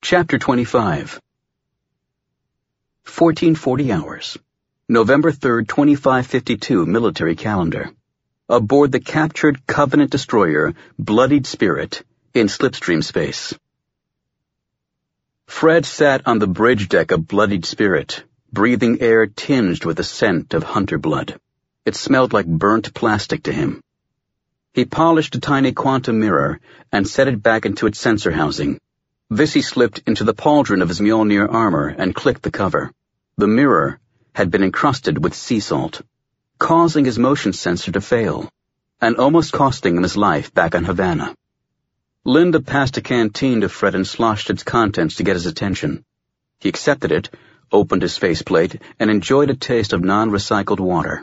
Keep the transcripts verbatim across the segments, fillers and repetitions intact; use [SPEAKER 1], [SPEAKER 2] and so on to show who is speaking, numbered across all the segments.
[SPEAKER 1] Chapter twenty-five. fourteen forty hours. November third, twenty-five fifty-two, military calendar. Aboard the captured Covenant destroyer, Bloodied Spirit, in slipstream space. Fred sat on the bridge deck of Bloodied Spirit, breathing air tinged with the scent of hunter blood. It smelled like burnt plastic to him. He polished a tiny quantum mirror and set it back into its sensor housing. This he slipped into the pauldron of his Mjolnir armor and clicked the cover. The mirror had been encrusted with sea salt, causing his motion sensor to fail, and almost costing him his life back on Havana. Linda passed a canteen to Fred and sloshed its contents to get his attention. He accepted it, opened his faceplate, and enjoyed a taste of non-recycled water.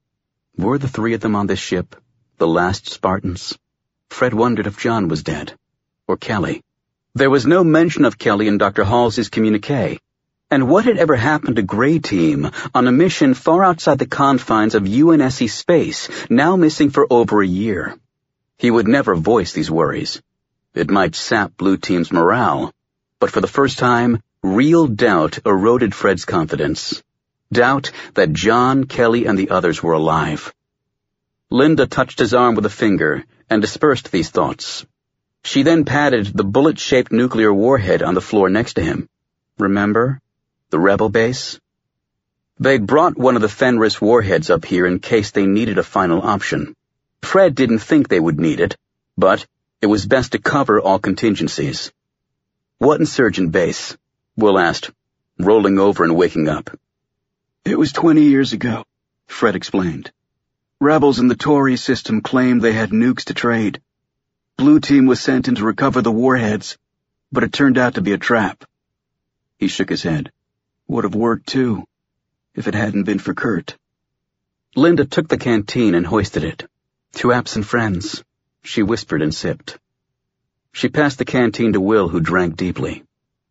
[SPEAKER 1] Were the three of them on this ship, the last Spartans? Fred wondered if John was dead, or Kelly. There was no mention of Kelly in Doctor Halsey's communique. And what had ever happened to Grey Team on a mission far outside the confines of U N S C space, now missing for over a year? He would never voice these worries. It might sap Blue Team's morale, but for the first time, real doubt eroded Fred's confidence. Doubt that John, Kelly, and the others were alive. Linda touched his arm with a finger and dispersed these thoughts. She then patted the bullet-shaped nuclear warhead on the floor next to him. Remember? The rebel base? They'd brought one of the Fenris warheads up here in case they needed a final option. Fred didn't think they would need it, but it was best to cover all contingencies. What insurgent base? Will asked, rolling over and waking up.
[SPEAKER 2] It was twenty years ago, Fred explained. Rebels in the Tory system claimed they had nukes to trade. Blue Team was sent in to recover the warheads, but it turned out to be a trap. He shook his head. Would have worked, too, if it hadn't been for Kurt.
[SPEAKER 1] Linda took the canteen and hoisted it. Two absent friends, she whispered and sipped. She passed the canteen to Will, who drank deeply.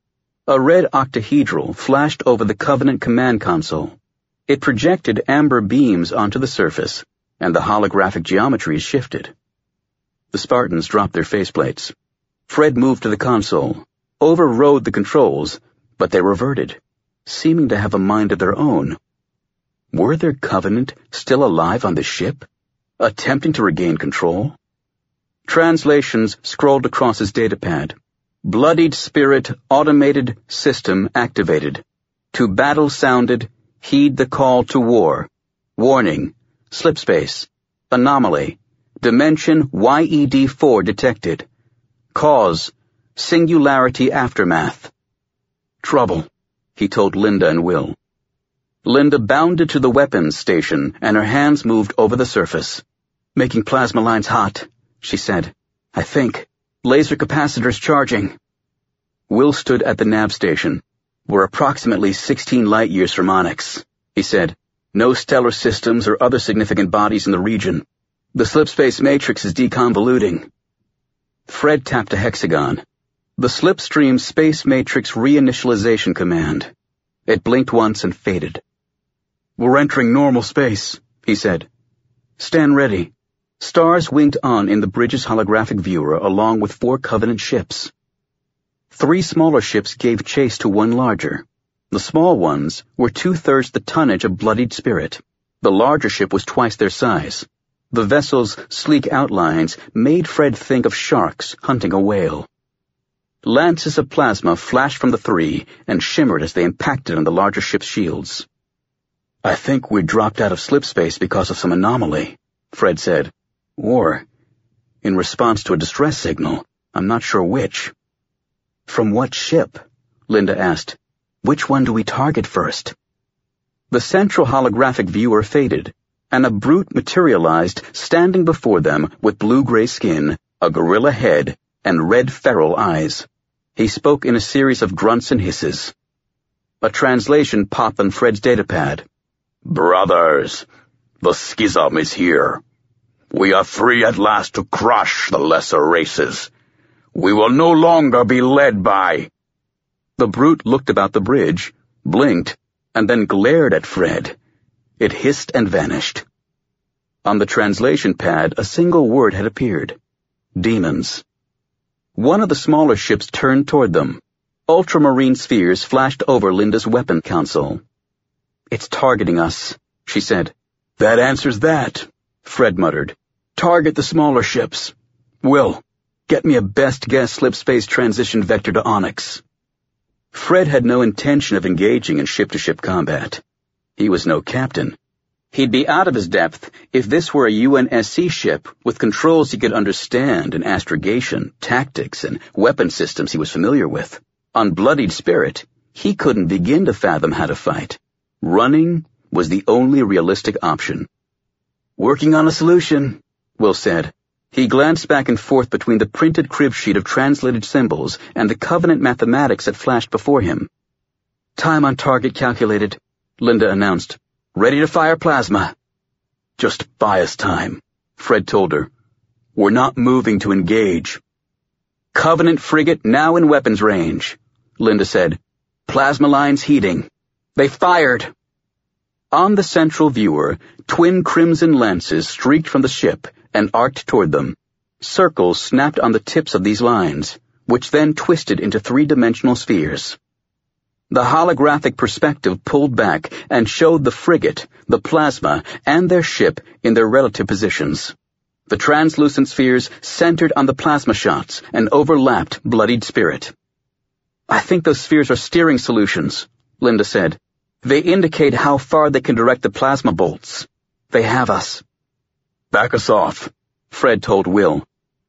[SPEAKER 1] A red octahedral flashed over the Covenant command console. It projected amber beams onto the surface, and the holographic geometries shifted. The Spartans dropped their faceplates. Fred moved to the console, overrode the controls, but they reverted, seeming to have a mind of their own. Were their Covenant still alive on the ship, attempting to regain control? Translations scrolled across his datapad. Bloodied Spirit automated system activated. To battle sounded, heed the call to war. Warning, slipspace, anomaly, dimension Y E D four detected. Cause, singularity aftermath. Trouble, he told Linda and Will. Linda bounded to the weapons station, and her hands moved over the surface. Making plasma lines hot, she said. I think. Laser capacitors charging. Will stood at the nav station. We're approximately sixteen light years from Onyx, he said. No stellar systems or other significant bodies in the region. The slipspace matrix is deconvoluting. Fred tapped a hexagon. The slipstream space matrix reinitialization command. It blinked once and faded. We're entering normal space, he said. Stand ready. Stars winked on in the bridge's holographic viewer along with four Covenant ships. Three smaller ships gave chase to one larger. The small ones were two-thirds the tonnage of Bloodied Spirit. The larger ship was twice their size. The vessel's sleek outlines made Fred think of sharks hunting a whale. Lances of plasma flashed from the three and shimmered as they impacted on the larger ship's shields. I think we dropped out of slipspace because of some anomaly, Fred said. Or, in response to a distress signal, I'm not sure which. From what ship? Linda asked. Which one do we target first? The central holographic viewer faded, and a brute materialized standing before them with blue-gray skin, a gorilla head, and red feral eyes. He spoke in a series of grunts and hisses. A translation popped on Fred's datapad. Brothers, the schism is here. We are free at last to crush the lesser races. We will no longer be led by... The brute looked about the bridge, blinked, and then glared at Fred. It hissed and vanished. On the translation pad, a single word had appeared. Demons. One of the smaller ships turned toward them. ultramarine spheres flashed over Linda's weapon console. "It's targeting us," she said.
[SPEAKER 2] "That answers that," Fred muttered. "Target the smaller ships. Will, get me a best guess slipspace transition vector to Onyx."
[SPEAKER 1] Fred had no intention of engaging in ship-to-ship combat. He was no captain. He'd be out of his depth if this were a U N S C ship with controls he could understand in astrogation, tactics, and weapon systems he was familiar with. On Bloodied Spirit, he couldn't begin to fathom how to fight. Running was the only realistic option.
[SPEAKER 2] "Working on a solution,"
[SPEAKER 1] Will said. He glanced back and forth between the printed crib sheet of translated symbols and the Covenant mathematics that flashed before him.
[SPEAKER 2] "Time on target calculated," Linda announced. "Ready to fire plasma." "Just buy us time," Fred told her. "We're not moving to engage."
[SPEAKER 1] "Covenant frigate now in weapons range," Linda said. "Plasma lines heating. They fired." On the central viewer, twin crimson lances streaked from the ship and arced toward them. Circles snapped on the tips of these lines, which then twisted into three-dimensional spheres. The holographic perspective pulled back and showed the frigate, the plasma, and their ship in their relative positions. The translucent spheres centered on the plasma shots and overlapped Bloodied Spirit. "I think those spheres are steering solutions," Linda said. "They indicate how far they can direct the plasma bolts. They have us."
[SPEAKER 2] "Back us off,"
[SPEAKER 1] Fred told Will.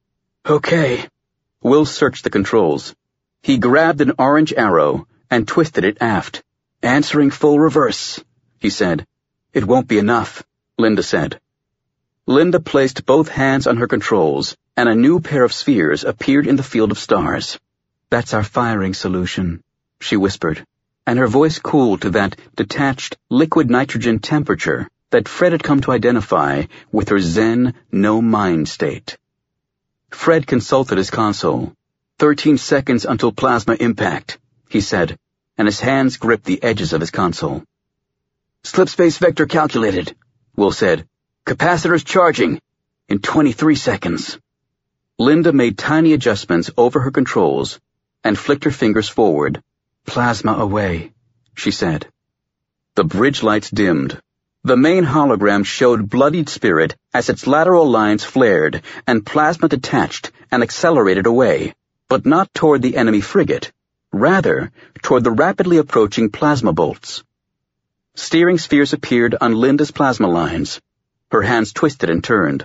[SPEAKER 2] "Okay."
[SPEAKER 1] Will searched the controls. He grabbed an orange arrow and twisted it aft.
[SPEAKER 2] "Answering full reverse," he said.
[SPEAKER 1] "It won't be enough," Linda said. Linda placed both hands on her controls, and a new pair of spheres appeared in the field of stars. "That's our firing solution," she whispered, and her voice cooled to that detached liquid nitrogen temperature that Fred had come to identify with her zen, no-mind state. Fred consulted his console.
[SPEAKER 2] Thirteen seconds until plasma impact," he said, and his hands gripped the edges of his console. "Slipspace vector calculated," Will said. "Capacitors charging. In twenty-three seconds.
[SPEAKER 1] Linda made tiny adjustments over her controls and flicked her fingers forward. "Plasma away," she said. The bridge lights dimmed. The main hologram showed Bloodied Spirit as its lateral lines flared and plasma detached and accelerated away, but not toward the enemy frigate, rather toward the rapidly approaching plasma bolts. Steering spheres appeared on Linda's plasma lines. Her hands twisted and turned.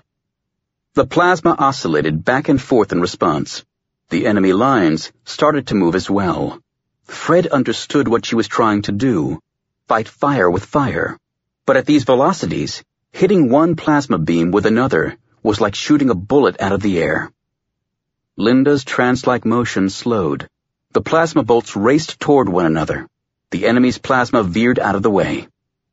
[SPEAKER 1] The plasma oscillated back and forth in response. The enemy lines started to move as well. Fred understood what she was trying to do, fight fire with fire. But at these velocities, hitting one plasma beam with another was like shooting a bullet out of the air. Linda's trance-like motion slowed. The plasma bolts raced toward one another. The enemy's plasma veered out of the way.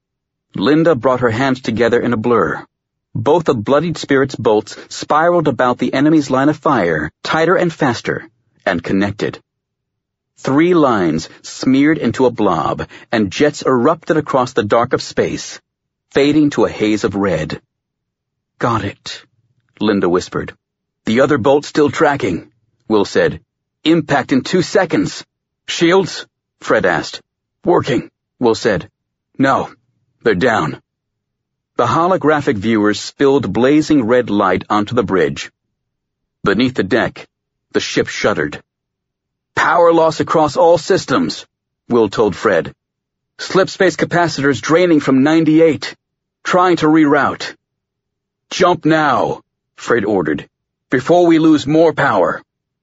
[SPEAKER 1] Linda brought her hands together in a blur. Both of Bloodied Spirit's bolts spiraled about the enemy's line of fire, tighter and faster, and connected. Three lines smeared into a blob, and jets erupted across the dark of space, fading to a haze of red.
[SPEAKER 2] "Got it,"
[SPEAKER 1] Linda whispered.
[SPEAKER 2] "The other bolt still tracking," Will said. "Impact in two seconds." "Shields?" Fred asked. "Working," Will said. "No, they're down."
[SPEAKER 1] The holographic viewers spilled blazing red light onto the bridge. Beneath the deck, the ship shuddered.
[SPEAKER 2] "Power loss across all systems," Will told Fred. "Slipspace capacitors draining from ninety-eight. Trying to reroute." "Jump now," Fred ordered, "before we lose more power."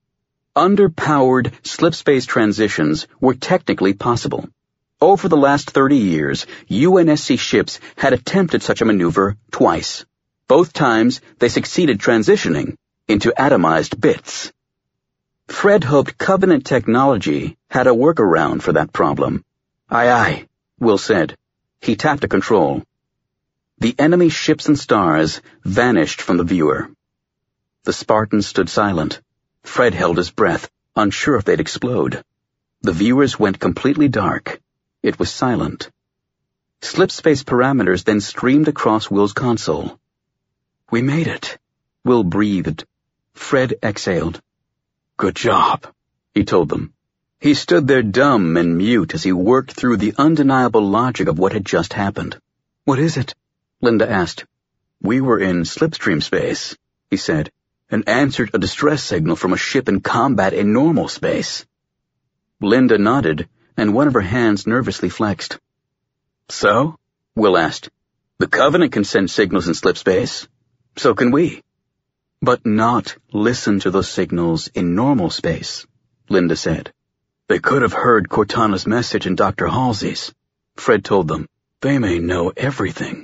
[SPEAKER 1] Underpowered slipspace transitions were technically possible. Over the last thirty years, U N S C ships had attempted such a maneuver twice. Both times, they succeeded transitioning into atomized bits. Fred hoped Covenant technology had a workaround for that problem.
[SPEAKER 2] "Aye, aye,"
[SPEAKER 1] Will said. He tapped a control. The enemy ships and stars vanished from the viewer. The Spartans stood silent. Fred held his breath, unsure if they'd explode. The viewers went completely dark. It was silent. Slipspace parameters then streamed across Will's console.
[SPEAKER 2] "We made it,"
[SPEAKER 1] Will breathed. Fred exhaled.
[SPEAKER 2] "Good job," he told them.
[SPEAKER 1] He stood there dumb and mute as he worked through the undeniable logic of what had just happened.
[SPEAKER 2] "What is it?"
[SPEAKER 1] Linda asked. "We were in slipstream space," he said, "and answered a distress signal from a ship in combat in normal space." Linda nodded, and one of her hands nervously flexed. "So?" Will asked. "The Covenant can send signals in slip space. So can we." "But not listen to those signals in normal space," Linda said.
[SPEAKER 2] "They could have heard Cortana's message and Doctor Halsey's," Fred told them. "They may know everything."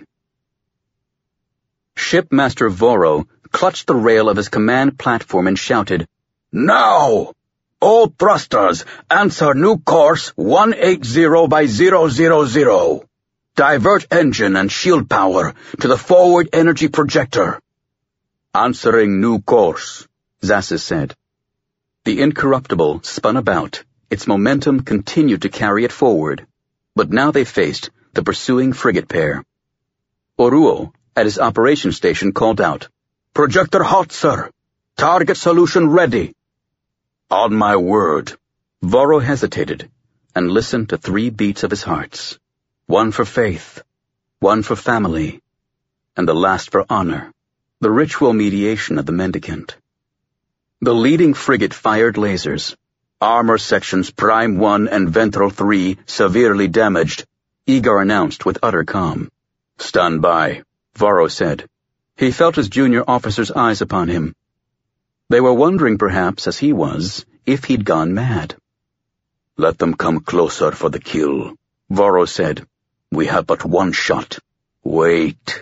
[SPEAKER 1] Shipmaster Voro clutched the rail of his command platform and shouted, "Now! All thrusters, answer new course one eighty by zero zero zero. Divert engine and shield power to the forward energy projector." "Answering new course," Zassus said. The Incorruptible spun about. Its momentum continued to carry it forward, but now they faced the pursuing frigate pair. Oruo, at his operations station, called out, "Projector hot, sir. Target solution ready." "On my word." Voro hesitated and listened to three beats of his hearts, one for faith, one for family, and the last for honor, the ritual mediation of the mendicant. The leading frigate fired lasers. "Armor sections Prime one and Ventral three severely damaged," Egar announced with utter calm. "Stand by," Voro said. He felt his junior officer's eyes upon him. They were wondering, perhaps, as he was, if he'd gone mad. "Let them come closer for the kill," Voro said. "We have but one shot. Wait.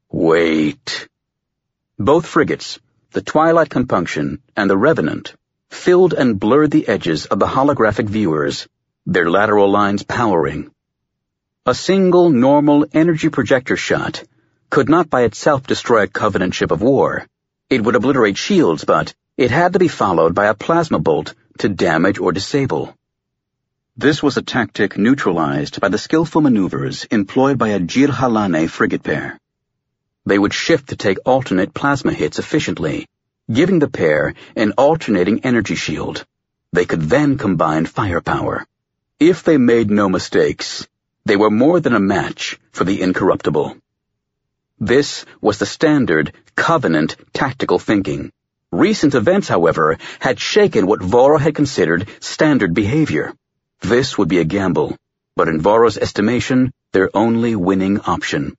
[SPEAKER 1] Wait." Both frigates, the Twilight Compunction and the Revenant, filled and blurred the edges of the holographic viewers, their lateral lines powering. A single normal energy projector shot could not by itself destroy a Covenant ship of war. It would obliterate shields, but it had to be followed by a plasma bolt to damage or disable. This was a tactic neutralized by the skillful maneuvers employed by a Jirhalane frigate pair. They would shift to take alternate plasma hits efficiently, giving the pair an alternating energy shield. They could then combine firepower. If they made no mistakes, they were more than a match for the Incorruptible. This was the standard Covenant tactical thinking. Recent events, however, had shaken what Voro had considered standard behavior. This would be a gamble, but in Voro's estimation, their only winning option.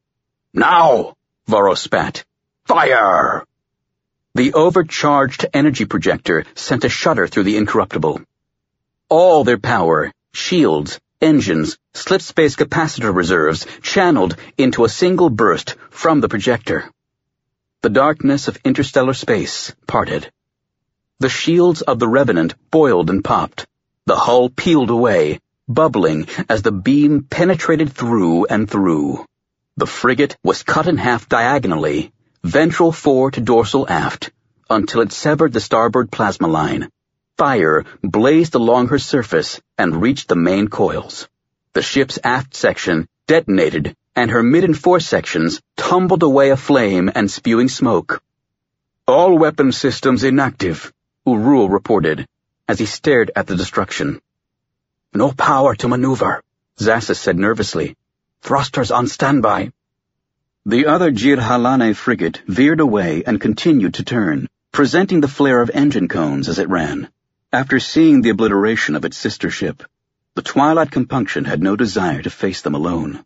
[SPEAKER 1] "Now!" Voro spat. "Fire!" The overcharged energy projector sent a shudder through the Incorruptible. All their power, shields, engines, slip space capacitor reserves channeled into a single burst from the projector. The darkness of interstellar space parted. The shields of the Revenant boiled and popped. The hull peeled away, bubbling as the beam penetrated through and through. The frigate was cut in half diagonally, ventral fore to dorsal aft, until it severed the starboard plasma line. Fire blazed along her surface and reached the main coils. The ship's aft section detonated, and her mid and fore sections tumbled away aflame and spewing smoke. "All weapon systems inactive," Urul reported, as he stared at the destruction. "No power to maneuver," Zassus said nervously. "Thrusters on standby." The other Jirhalane frigate veered away and continued to turn, presenting the flare of engine cones as it ran. After seeing the obliteration of its sister ship, the Twilight Compunction had no desire to face them alone.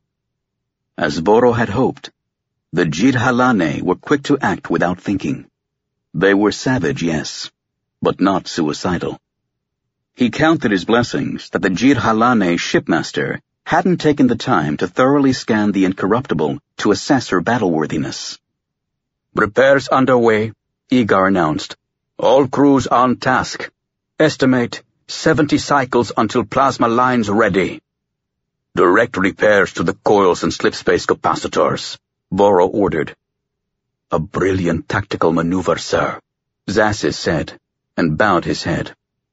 [SPEAKER 1] As Voro had hoped, the Jirhalane were quick to act without thinking. They were savage, yes, but not suicidal. He counted his blessings that the Jirhalane shipmaster hadn't taken the time to thoroughly scan the Incorruptible to assess her battleworthiness. "Repairs underway," Egar announced. "All crews on task. Estimate seventy cycles until plasma lines ready." "Direct repairs to the coils and slipspace capacitors," Voro ordered. "A brilliant tactical maneuver, sir," Zassus said, and bowed his head.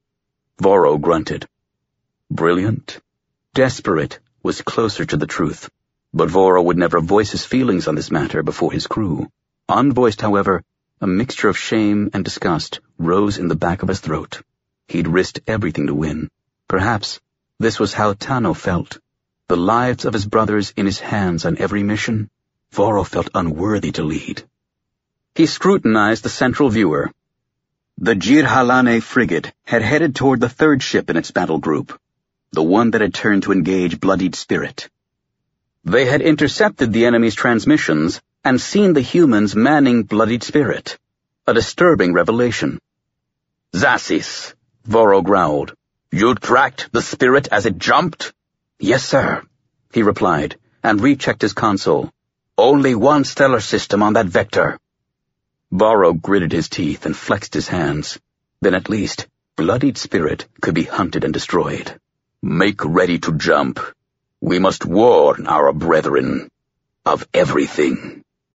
[SPEAKER 1] Voro grunted. Brilliant? Desperate was closer to the truth, but Voro would never voice his feelings on this matter before his crew. Unvoiced, however, a mixture of shame and disgust rose in the back of his throat. He'd risked everything to win. Perhaps this was how Tano felt. The lives of his brothers in his hands on every mission. Voro felt unworthy to lead. He scrutinized the central viewer.
[SPEAKER 2] The Jirhalane frigate had headed toward the third ship in its battle group, the one that had turned to engage Bloodied Spirit.
[SPEAKER 1] They had intercepted the enemy's transmissions and seen the humans manning Bloodied Spirit. A disturbing revelation.
[SPEAKER 3] Zasis, Voro growled. You tracked the spirit as it jumped?
[SPEAKER 1] Yes, sir, he replied, and rechecked his console.
[SPEAKER 3] Only one stellar system on that vector.
[SPEAKER 1] Voro gritted his teeth and flexed his hands. Then at least, Bloodied Spirit could be hunted and destroyed.
[SPEAKER 3] Make ready to jump. We must warn our brethren of everything.